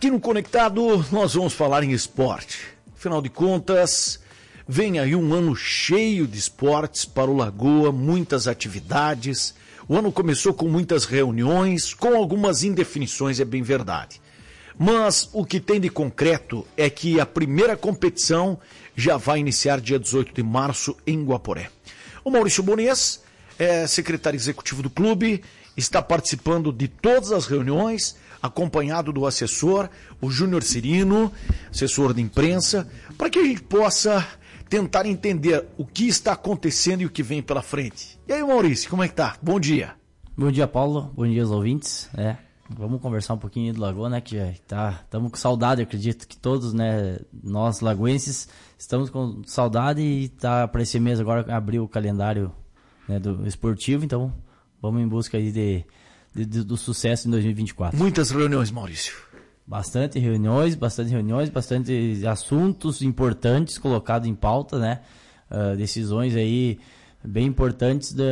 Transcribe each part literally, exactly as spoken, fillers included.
Aqui no Conectado nós vamos falar em esporte. Afinal de contas, vem aí um ano cheio de esportes para o Lagoa, muitas atividades. O ano começou com muitas reuniões, com algumas indefinições, é bem verdade. Mas o que tem de concreto é que a primeira competição já vai iniciar dia dezoito de março em Guaporé. O Maurício Bonês é secretário executivo do clube, está participando de todas as reuniões, acompanhado do assessor, o Júnior Cirino, assessor de imprensa, para que a gente possa tentar entender o que está acontecendo e o que vem pela frente. E aí, Maurício, como é que tá? Bom dia. Bom dia, Paulo. Bom dia aos ouvintes. É, vamos conversar um pouquinho do Lagoa, né, que tá, estamos com saudade, eu acredito que todos, né, nós lagoenses, estamos com saudade e tá para esse mês agora abrir o calendário, né, do esportivo, então vamos em busca aí de, de, de, do sucesso em dois mil e vinte e quatro. Muitas reuniões, Maurício. Bastante reuniões, bastante reuniões, bastante assuntos importantes colocados em pauta, né? Uh, decisões aí bem importantes do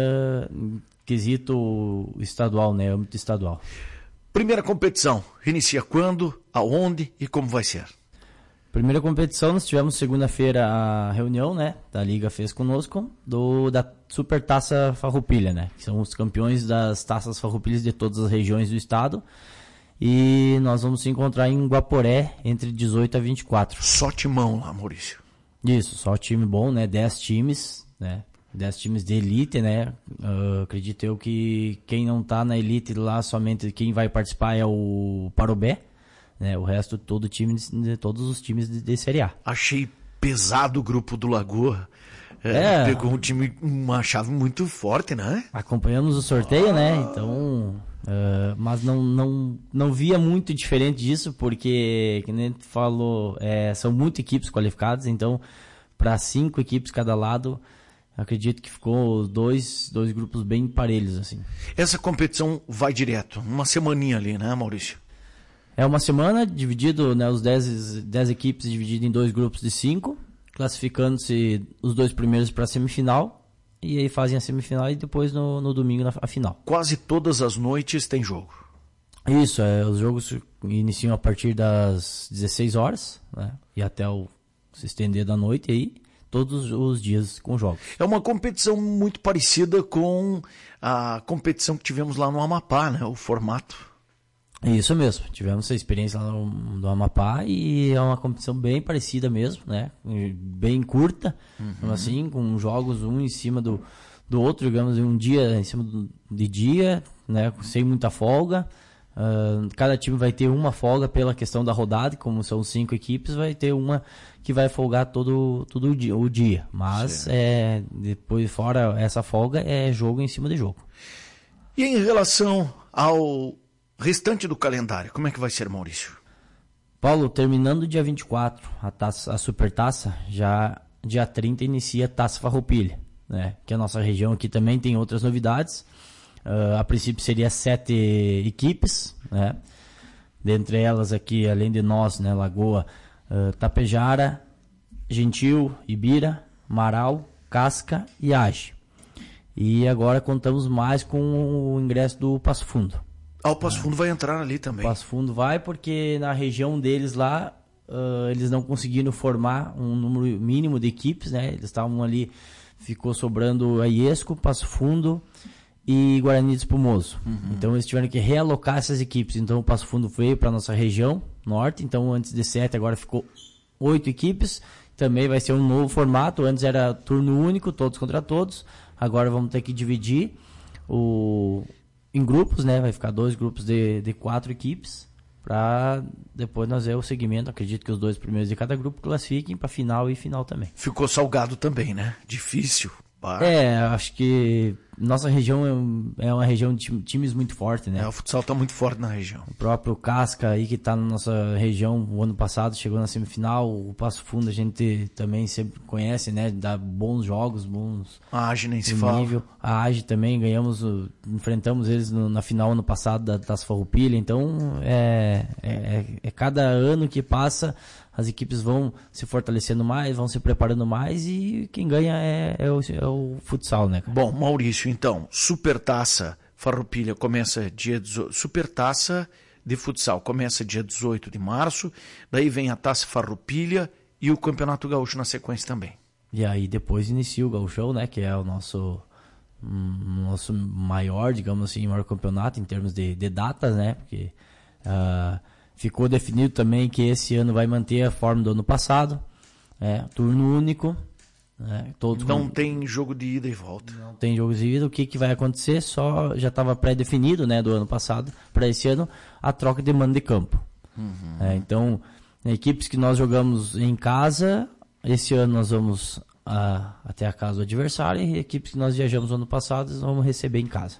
quesito estadual, né? Âmbito estadual. Primeira competição, inicia quando, aonde e como vai ser? Primeira competição, nós tivemos segunda-feira a reunião, né? Da Liga fez conosco, do, da Super Taça Farroupilha, né? Que são os campeões das taças farroupilhas de todas as regiões do estado. E nós vamos se encontrar em Guaporé entre dezoito a vinte e quatro. Só timão lá, Maurício. Isso, só time bom, né? dez times, né? dez times de elite, né? Uh, acredito eu que quem não tá na elite lá, somente quem vai participar é o Parobé, né? O resto, todo time, de, todos os times de, de Série A. Achei pesado o grupo do Lagoa. É, é. Pegou um time, uma chave muito forte, né? Acompanhamos o sorteio, ah. né? Então... Uh, mas não, não, não via muito diferente disso, porque, como a gente falou, é, são muitas equipes qualificadas, então para cinco equipes cada lado, acredito que ficou dois, dois grupos bem parelhos, assim. Essa competição vai direto, uma semaninha ali, né, Maurício? É uma semana, dividido, né, os dez equipes divididas em dois grupos de cinco, classificando-se os dois primeiros para a semifinal. E aí fazem a semifinal e depois no, no domingo na, a final. Quase todas as noites tem jogo. Isso, é, os jogos iniciam a partir das dezesseis horas, né? E até o se estender da noite aí, todos os dias com jogos. É uma competição muito parecida com a competição que tivemos lá no Amapá, né? O formato. Isso mesmo, tivemos essa experiência lá no, no Amapá e é uma competição bem parecida mesmo, né? Bem curta, uhum. assim, com jogos um em cima do, do outro, digamos, um dia em cima do, de dia, né? Sem muita folga. Uh, cada time vai ter uma folga pela questão da rodada, como são cinco equipes, vai ter uma que vai folgar todo, todo o dia, o dia. Mas é, depois, fora essa folga, é jogo em cima de jogo. E em relação ao restante do calendário, como é que vai ser, Maurício? Paulo, terminando dia vinte e quatro, a, taça, a Super Taça, já dia trinta inicia a Taça Farroupilha, né? Que a nossa região aqui também tem outras novidades. Uh, a princípio seria sete equipes, né? Dentre elas aqui, além de nós, né, Lagoa, uh, Tapejara, Gentil, Ibira, Marau, Casca e Age. E agora contamos mais com o ingresso do Passo Fundo. Ah, o Passo Fundo vai entrar ali também. O Passo Fundo vai porque na região deles lá, uh, eles não conseguiram formar um número mínimo de equipes, né? Eles estavam ali, ficou sobrando a Iesco, Passo Fundo e Guarani de Espumoso. Uhum. Então eles tiveram que realocar essas equipes. Então o Passo Fundo veio para nossa região norte, então antes de sete agora ficou oito equipes. Também vai ser um novo formato, antes era turno único, todos contra todos. Agora vamos ter que dividir o... em grupos, né? Vai ficar dois grupos de, de quatro equipes para depois nós ver o segmento. Acredito que os dois primeiros de cada grupo classifiquem para final e final também. Ficou salgado também, né? Difícil. Pá. É, acho que nossa região é, é uma região de times muito forte, né? É, o futsal está muito forte na região. O próprio Casca aí que está na nossa região, o ano passado chegou na semifinal. O Passo Fundo a gente também sempre conhece, né? Dá bons jogos, bons... A Age nem se fala. Nível. A Age também, ganhamos, enfrentamos eles no, na final ano passado da Taça Farroupilha. Então, é, é, é cada ano que passa... As equipes vão se fortalecendo mais, vão se preparando mais e quem ganha é, é, o, é o futsal, né, cara? Bom, Maurício, então, Supertaça Farroupilha começa dia dezoito, Supertaça de futsal. Começa dia dezoito de março, daí vem a Taça Farroupilha e o Campeonato Gaúcho na sequência também. E aí depois inicia o Gauchão, né, que é o nosso, um, nosso maior, digamos assim, maior campeonato em termos de, de datas, né, porque uh, ficou definido também que esse ano vai manter a forma do ano passado, é, turno único. É, todos não com... tem jogo de ida e volta. Não tem jogo de ida. O que, que vai acontecer? Só já estava pré-definido, né, do ano passado para esse ano a troca de mando de campo. Uhum. É, então, equipes que nós jogamos em casa, esse ano nós vamos a, até a casa do adversário, e equipes que nós viajamos no ano passado, nós vamos receber em casa.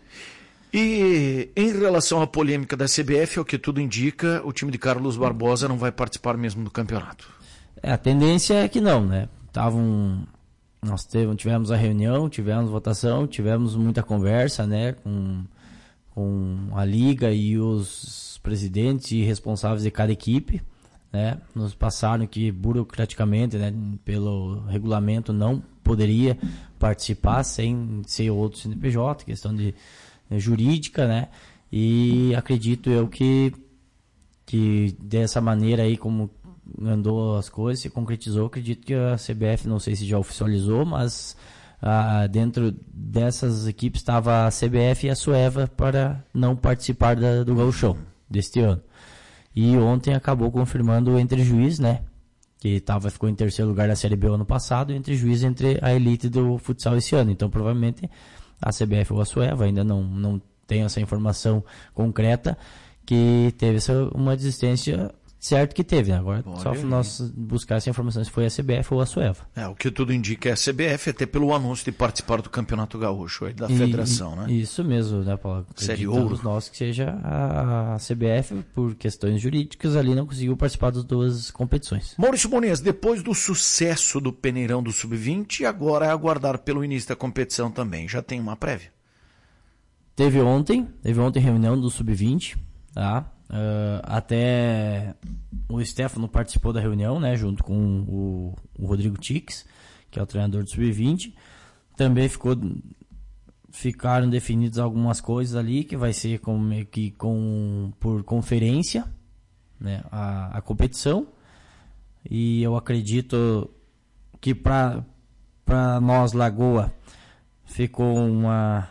E em relação à polêmica da C B F, o que tudo indica, o time de Carlos Barbosa não vai participar mesmo do campeonato. É, a tendência é que não, né? Estavam... Nós tivemos a reunião, tivemos votação, tivemos muita conversa, né, com, com a liga e os presidentes e responsáveis de cada equipe, né, nos passaram que burocraticamente, né, pelo regulamento não poderia participar sem ser outro C N P J, questão de né, jurídica, né, e acredito eu que, que dessa maneira aí como andou as coisas, se concretizou. Acredito que a C B F, não sei se já oficializou, mas ah, dentro dessas equipes estava a C B F e a Sueva para não participar da, do Gauchão deste ano. E ontem acabou confirmando o entre juiz, né, que tava, ficou em terceiro lugar da Série B ano passado, e entre juiz entre a elite do futsal esse ano. Então provavelmente a C B F ou a Sueva, ainda não, não tem essa informação concreta, que teve essa, uma desistência. Certo que teve, né? Agora Olha só aí. Nós buscar essa informação se foi a C B F ou a Sueva. É, o que tudo indica é a C B F, até pelo anúncio de participar do Campeonato Gaúcho, aí da e, federação, né? Isso mesmo, né, Paulo? Série Ouro. Nós que seja a C B F, por questões jurídicas, ali não conseguiu participar das duas competições. Maurício Moniz, depois do sucesso do Peneirão do sub vinte, agora é aguardar pelo início da competição também. Já tem uma prévia? Teve ontem, teve ontem reunião do sub vinte, tá? Uh, até o Stefano participou da reunião, né, junto com o, o Rodrigo Tix, que é o treinador do sub vinte. Também ficou, ficaram definidas algumas coisas ali, que vai ser com, que com, por conferência, né, a, a competição. E eu acredito que para nós, Lagoa, ficou uma...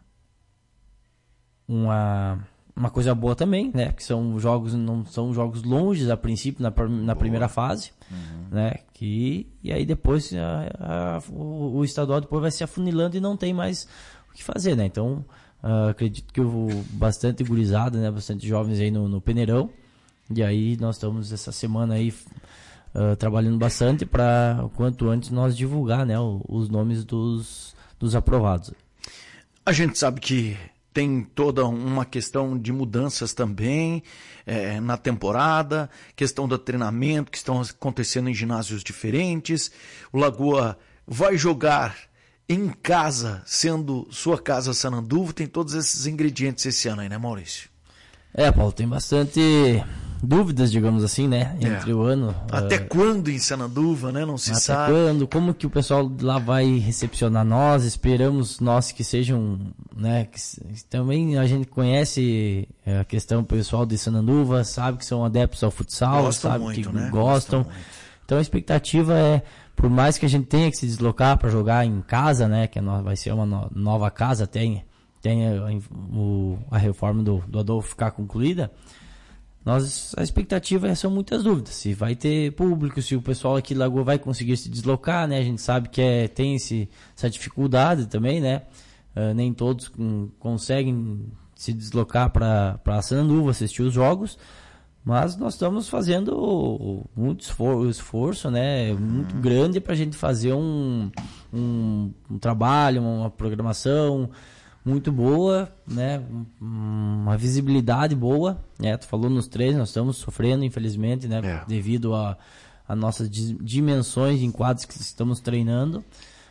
uma Uma coisa boa também, né? Que são jogos, não são jogos longes a princípio, na, na primeira fase, uhum. né? Que, e aí depois a, a, o, o estadual depois vai se afunilando e não tem mais o que fazer, né? Então, uh, acredito que eu bastante gurizada, né? Bastante jovens aí no, no Peneirão. E aí nós estamos essa semana aí uh, trabalhando bastante para o quanto antes nós divulgar, né? O, os nomes dos, dos aprovados. A gente sabe que tem toda uma questão de mudanças também é, na temporada, questão do treinamento que estão acontecendo em ginásios diferentes. O Lagoa vai jogar em casa, sendo sua casa Sananduva, tem todos esses ingredientes esse ano aí, né, Maurício? É, Paulo, tem bastante dúvidas, digamos assim, né, entre é. o ano. Até uh... quando em Sananduva, né, não se Até sabe. Até quando, como que o pessoal lá vai recepcionar nós, esperamos nós que sejam, né, que, também a gente conhece a questão pessoal de Sananduva, sabe que são adeptos ao futsal, gostam sabe muito, que né? gostam. Gostam então a expectativa é, por mais que a gente tenha que se deslocar para jogar em casa, né, que vai ser uma no, nova casa, tem, tem a, o, a reforma do, do Adolfo ficar concluída, nós, a expectativa é, são muitas dúvidas, se vai ter público, se o pessoal aqui de Lagoa vai conseguir se deslocar, né, a gente sabe que é, tem esse, essa dificuldade também, né, uh, nem todos um, conseguem se deslocar para Sananduva, assistir os jogos, mas nós estamos fazendo muito esforço, esforço né, muito grande para a gente fazer um, um, um trabalho, uma programação muito boa, né, uma visibilidade boa, né, tu falou nos três, nós estamos sofrendo, infelizmente, né, é. devido a, a nossas dimensões em quadros que estamos treinando,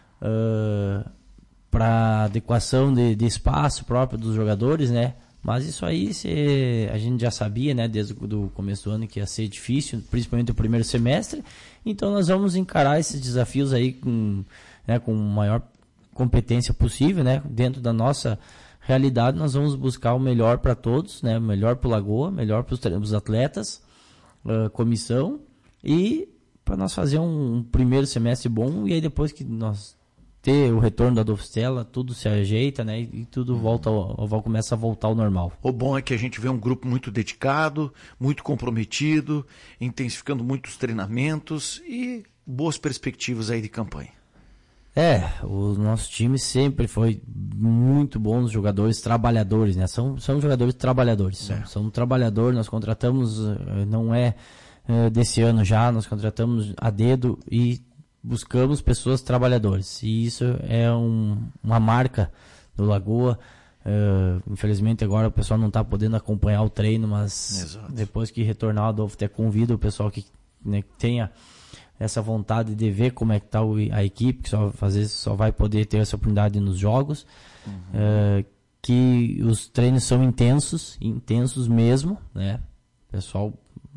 uh, para adequação de, de espaço próprio dos jogadores, né, mas isso aí cê, a gente já sabia, né, desde o do começo do ano que ia ser difícil, principalmente o primeiro semestre, então nós vamos encarar esses desafios aí com, né, com maior competência possível, né, dentro da nossa realidade nós vamos buscar o melhor para todos, né? O melhor para o Lagoa, melhor para os atletas, uh, comissão, e para nós fazer um, um primeiro semestre bom, e aí depois que nós ter o retorno da Adolfo Stella, tudo se ajeita, né? E, e tudo volta ao, ao, começa a voltar ao normal. O bom é que a gente vê um grupo muito dedicado, muito comprometido, intensificando muitos treinamentos e boas perspectivas aí de campanha. É, o nosso time sempre foi muito bom, os jogadores trabalhadores, né? São, são jogadores trabalhadores, é. são, são trabalhadores, nós contratamos, não é, é desse ano já, nós contratamos a dedo e buscamos pessoas trabalhadoras, e isso é um, uma marca do Lagoa. Uh, infelizmente agora o pessoal não está podendo acompanhar o treino, mas Exato. Depois que retornar, o Adolfo até convida o pessoal que, né, que tenha essa vontade de ver como é que está a equipe, que só, às vezes só vai poder ter essa oportunidade nos jogos, uhum. uh, que os treinos são intensos, intensos mesmo, né? O pessoal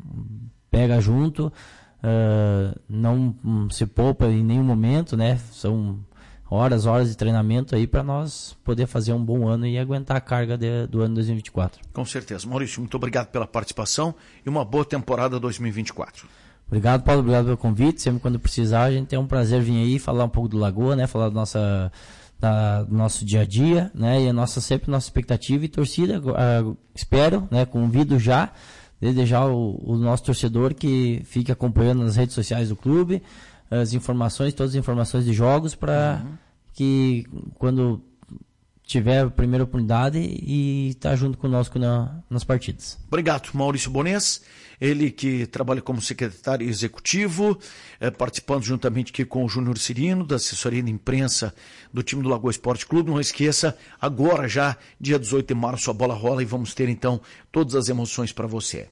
pega junto, Uh, não um, se poupa em nenhum momento, né? São horas, horas de treinamento aí para nós poder fazer um bom ano e aguentar a carga de, do ano dois mil e vinte e quatro. Com certeza. Maurício, muito obrigado pela participação e uma boa temporada dois mil e vinte e quatro. Obrigado, Paulo, obrigado pelo convite. Sempre quando precisar, a gente é um prazer vir aí falar um pouco do Lagoa, né? Falar do, nossa, da, do nosso dia a dia, né? E a nossa, sempre nossa expectativa e torcida, uh, espero, né? Convido já Desde já o, o nosso torcedor que fique acompanhando nas redes sociais do clube, as informações, todas as informações de jogos, para uhum. que quando tiver a primeira oportunidade e estar tá junto conosco na, nas partidas. Obrigado, Maurício Bonês, ele que trabalha como secretário executivo, eh, participando juntamente aqui com o Júnior Cirino, da assessoria de imprensa do time do Lagoa Esporte Clube. Não esqueça, agora já, dia dezoito de março, a bola rola e vamos ter então todas as emoções para você.